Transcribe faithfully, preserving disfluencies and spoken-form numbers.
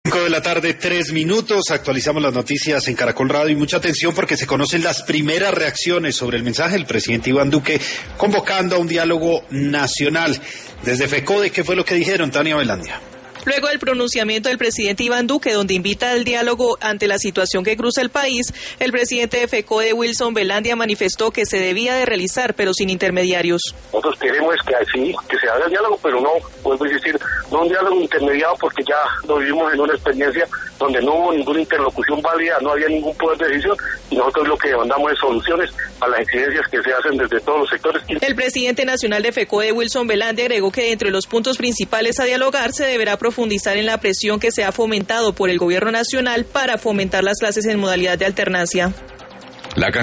cinco de la tarde, tres minutos, actualizamos las noticias en Caracol Radio y mucha atención porque se conocen las primeras reacciones sobre el mensaje del presidente Iván Duque convocando a un diálogo nacional. Desde FECODE, ¿qué fue lo que dijeron, Tania Velandia? Luego del pronunciamiento del presidente Iván Duque, donde invita al diálogo ante la situación que cruza el país, el presidente de FECODE, Wilson Velandia, manifestó que se debía de realizar, pero sin intermediarios. Nosotros queremos que así, que se haga el diálogo, pero no, vuelvo a insistir, no un diálogo intermediado, porque ya lo vivimos en una experiencia donde no hubo ninguna interlocución válida, no había ningún poder de decisión, y nosotros lo que demandamos es soluciones a las incidencias que se hacen desde todos los sectores. El presidente nacional de FECODE, Wilson Velandia, agregó que entre los puntos principales a dialogar se deberá profundizar en la presión que se ha fomentado por el gobierno nacional para fomentar las clases en modalidad de alternancia. La